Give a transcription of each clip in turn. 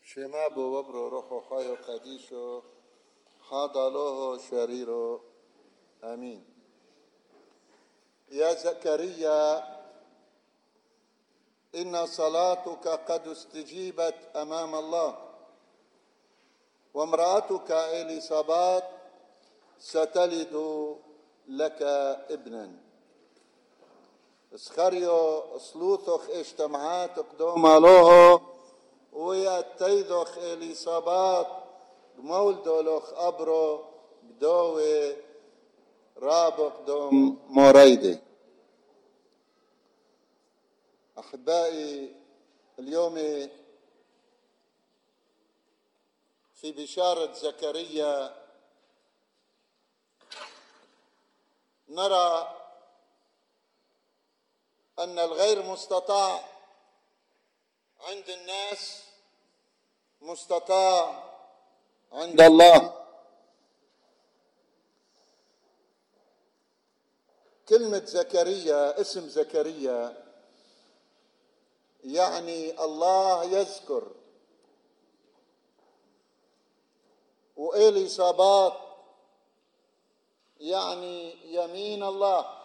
شمابو وبرو روحو خايو قديشو حاضلوه شريرو آمين. يا زكريا إن صلاتك قد استجيبت أمام الله، وامرأتك إليصابات ستلد لك ابنا. اسخريو صلوثخ اجتمعات قدومالوه ويا تيذخ إليصابات مولدولخ أبرو بدوي رابق دوم موريدي. أحبائي، اليوم في بشارة زكريا نرى أن الغير مستطاع عند الناس مستطاع عند الله. كلمة زكريا، اسم زكريا يعني الله يذكر، وإليصابات يعني يمين الله،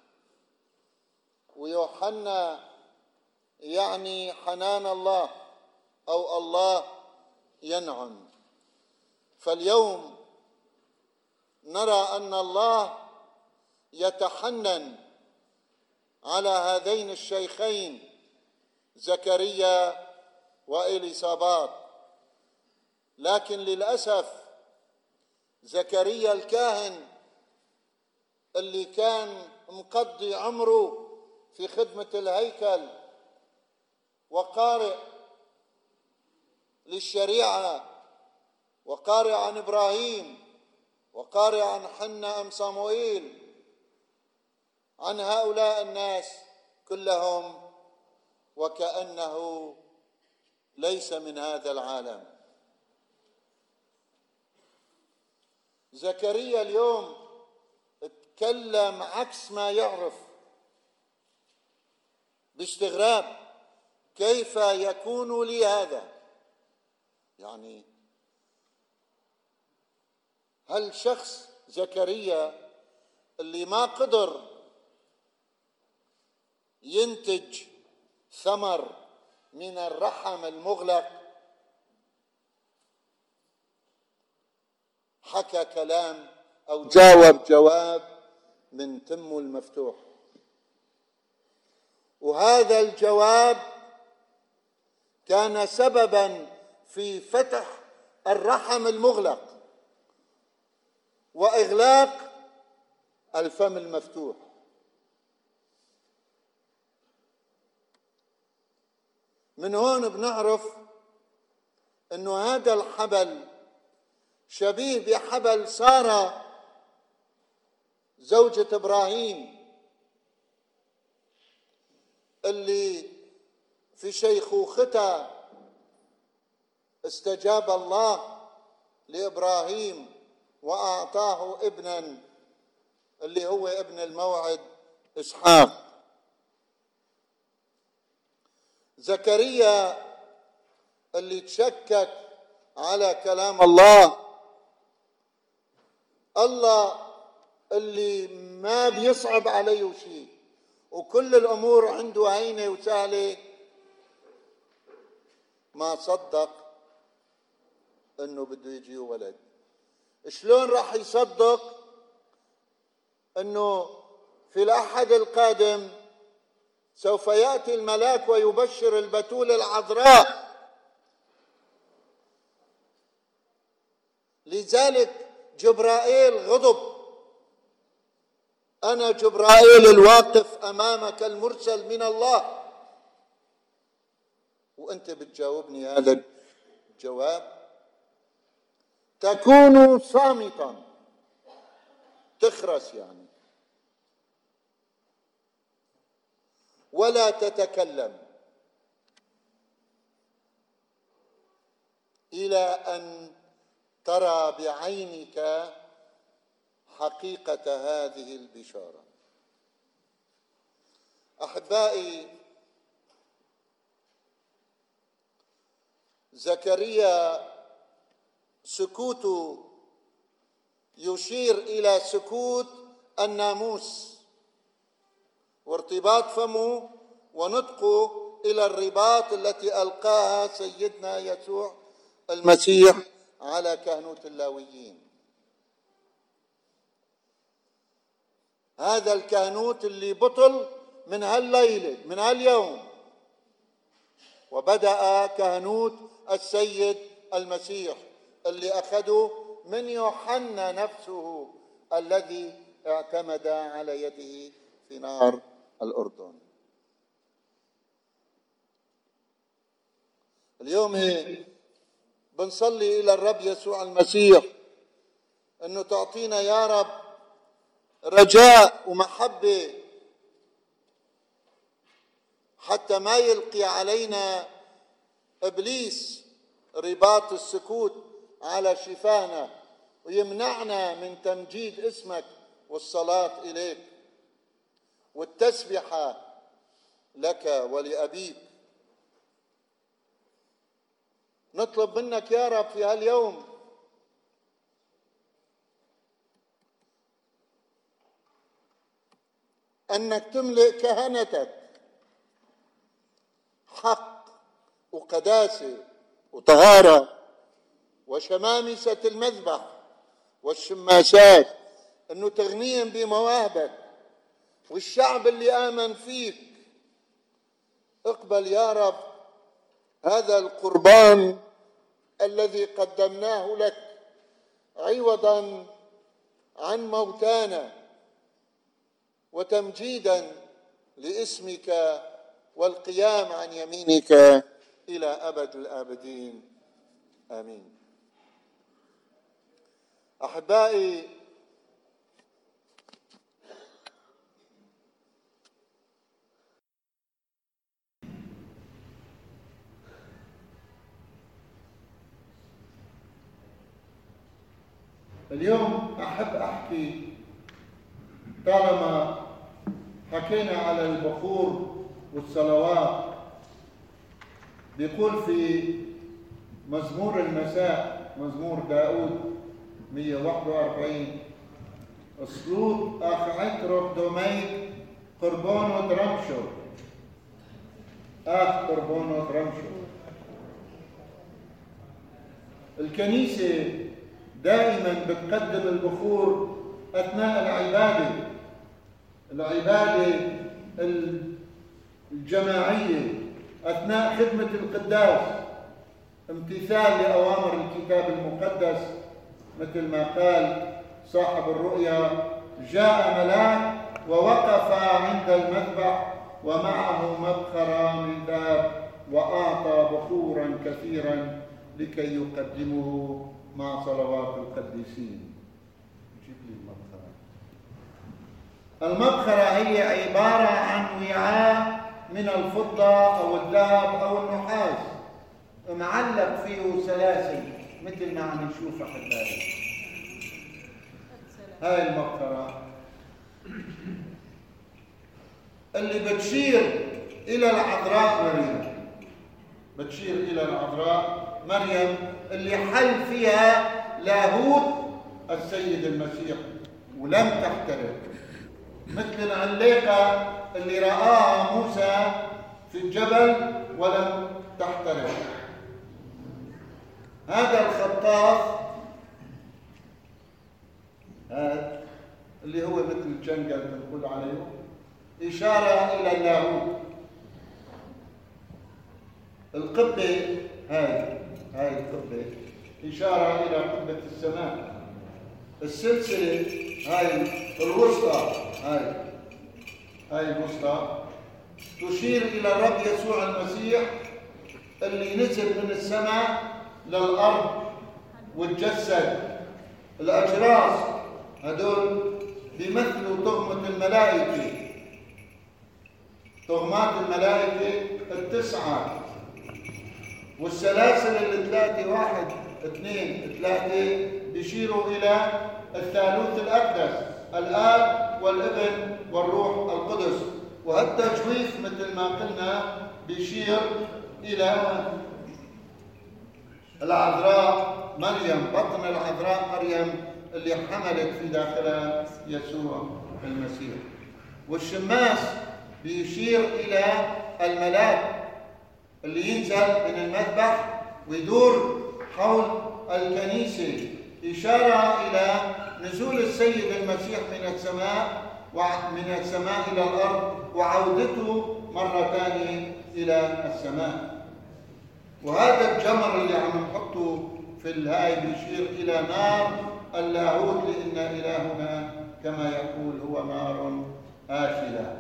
ويوحنا يعني حنان الله أو الله ينعم. فاليوم نرى أن الله يتحنن على هذين الشيخين زكريا وإليصابات، لكن للأسف زكريا الكاهن اللي كان مقضي عمره في خدمة الهيكل وقارئ للشريعة وقارئ عن إبراهيم وقارئ عن حنا أم صموئيل، عن هؤلاء الناس كلهم، وكأنه ليس من هذا العالم. زكريا اليوم اتكلم عكس ما يعرف باستغراب. كيف يكون لي هذا؟ يعني هل شخص زكريا اللي ما قدر ينتج ثمر من الرحم المغلق حكى كلام أو جاوب جواب من تمه المفتوح؟ وهذا الجواب كان سببا في فتح الرحم المغلق وإغلاق الفم المفتوح. من هون بنعرف أنه هذا الحبل شبيه بحبل سارة زوجة إبراهيم، اللي في شيخوختها استجاب الله لإبراهيم وأعطاه ابنا اللي هو ابن الموعد إسحاق. زكريا اللي تشكك على كلام الله اللي ما بيصعب عليه شيء وكل الأمور عنده هينة وسهلة، ما صدق أنه بده يجي ولد. شلون راح يصدق أنه في الأحد القادم سوف يأتي الملاك ويبشر البتول العذراء؟ لذلك جبرائيل غضب. أنا جبرائيل الواقف أمامك المرسل من الله، وأنت بتجاوبني هذا الجواب؟ تكون صامتا، تخرس يعني، ولا تتكلم إلى أن ترى بعينك حقيقة هذه البشارة. أحبائي، زكريا سكوته يشير إلى سكوت الناموس، وارتباط فمه ونطقه إلى الرباط التي ألقاها سيدنا يسوع المسيح على كهنوت اللاويين. هذا الكهنوت اللي بطل من هالليلة، من هاليوم، وبدأ كهنوت السيد المسيح اللي أخذه من يوحنا نفسه الذي اعتمد على يده في نهر الأردن. اليوم بنصلي إلى الرب يسوع المسيح أنه تعطينا يا رب رجاء ومحبة حتى ما يلقي علينا إبليس رباط السكوت على شفانا ويمنعنا من تمجيد اسمك والصلاة إليك والتسبحة لك ولأبيك. نطلب منك يا رب في هاليوم أنك تملئ كهنتك حق وقداسة وطهارة وشمامسة المذبح والشماسات، أنه تغنيهم بمواهبك، والشعب اللي آمن فيك اقبل يا رب هذا القربان الذي قدمناه لك عوضا عن موتانا وتمجيدا لاسمك والقيام عن يمينك إلى أبد الآبدين. آمين. أحبائي، اليوم أحب أحكي، طالما حكينا على البخور والصلوات، بيقول في مزمور المساء، مزمور داود 141: اسلوب أخعترك دوميك قربانو درمشو، قربانو درمشو. الكنيسة دائما بتقدم البخور أثناء العبادة الجماعية، أثناء خدمة القداس، امتثال لأوامر الكتاب المقدس، مثل ما قال صاحب الرؤيا: جاء ملاك ووقف عند المذبح ومعه مبخرة من ذهب وأعطى بخورا كثيرا لكي يقدمه مع صلوات القديسين. جيب لي المبخرة هي عبارة عن وعاء من الفضة أو الذهب أو النحاس معلق فيه سلاسل مثل ما عم نشوف أحبائي. هاي المبخرة اللي بتشير إلى العذراء مريم، بتشير إلى العذراء مريم اللي حل فيها لاهوت السيد المسيح ولم تحترق، مثل العليقة اللي رآها موسى في الجبل ولم تحترق. هذا الخطاف هذا اللي هو مثل الجنجل بنقول عليه إشارة إلى اللاهوت. القبة هاي القبة إشارة إلى قبة السماء. السلسلة هاي الوسطى، هاي الوسطى تشير إلى الرب يسوع المسيح اللي نزل من السماء للأرض وتجسد. الأجراس هدول بيمثلوا طغمة الملائكة، طغمات الملائكة التسعة، والسلاسل الثلاثة 1 2 3 بيشيروا إلى الثالوث الأقدس، الآب والابن والروح القدس. وهالتجويف مثل ما قلنا بيشير إلى العذراء مريم، بطن العذراء مريم اللي حملت في داخلها يسوع المسيح. والشماس بيشير إلى الملاك اللي ينزل من المذبح ويدور حول الكنيسة، إشارة إلى نزول السيد المسيح من السماء إلى الأرض وعودته مرة ثانية إلى السماء. وهذا الجمر اللي عم نحطه في الهاي بيشير إلى نار اللاهوت، لأن إلهنا كما يقول هو نار آكلة.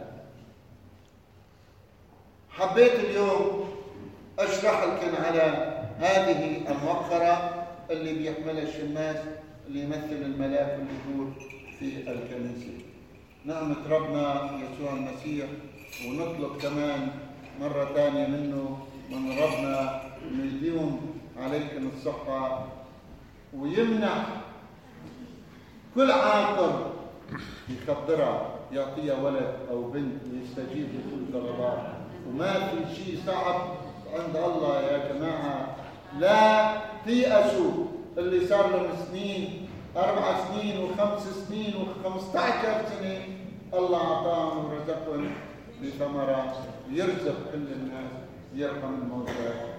حبيت اليوم أشرح لكم على هذه الموقرة اللي بيحملها الشماس اللي يمثل الملاك اللي يدور في الكنيسة. نعمة ربنا يسوع المسيح، ونطلب كمان مرة ثانية منه من ربنا انه يديم عليكم الصحة ويمنح كل عاقل يخبرها يعطيها ولد او بنت ويستجيب لكل طلبات. وما في شيء صعب عند الله يا جماعة. لا تيأسوا اللي صار لهم سنين، 4 سنين و5 سنين و15 سنة، الله أعطاهم ورزقهم بثمرة، يرزق كل الناس، يرحم الموتى.